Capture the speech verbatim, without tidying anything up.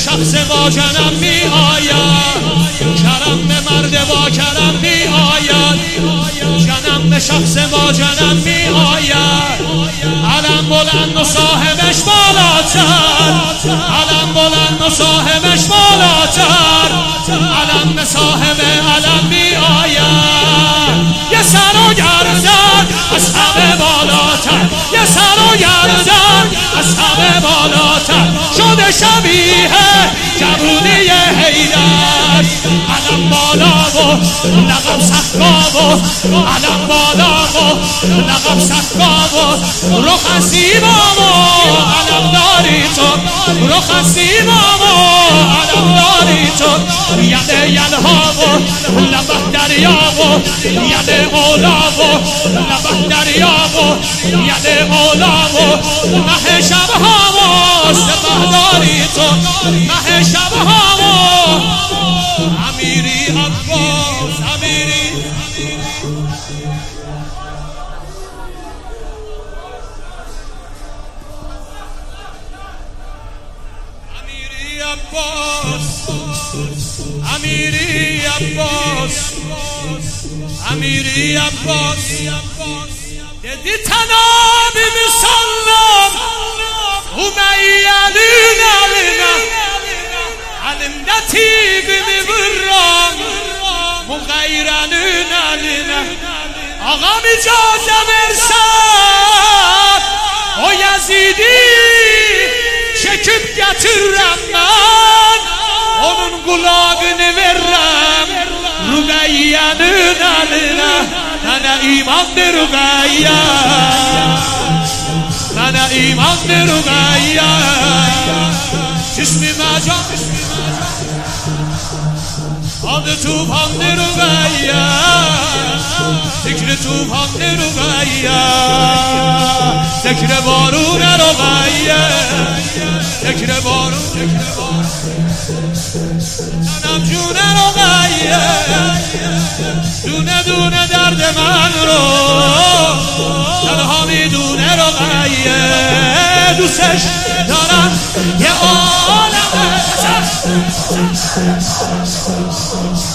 شخص با جنم می آید، کرم به مرد با کرم می آید، جنم به شخص با جنم می آید. علم بلند و صاحبش بالاتر، علم بلند و صاحبش بالاتر، علم به صاحب علم می آید. یه سر و گردن از همه بالاتر، یه سر و گردن از همه بالاتر، شده شبیه جوونی حیدر. علم بالا و لقب سکا و علم بالا و لقب سکا و رخ سیما و علم داری تو، رخ سیما و علم داری تو. ید یلها و لبه دریا و ید اولا و لبه دریا و ید اولا و مه شبها و سپه داری تو، مه شبها و امیری عباس، امیری امیری عباس، امیری عباس، امیری عباس. دیدی تنابی بسلم وميالين علينا علمدتي بمبرام مغيرانين علينا آقا اجازه برسن o Yazidi çekip getiririm ben, onun kulağını veririm Rübeyye'nin eline. Bana imandır Rübeyye, bana imandır Rübeyye. Cismime can, adı tufandır Rübeyye, zikri tufandır Rübeyye, zikri barun Rübeyye, zikri barun, zikri barun. Canım cune Rübeyye, دونه دونه درد من رو تنها میدونه رقیه. دوستش دارم یه عالمه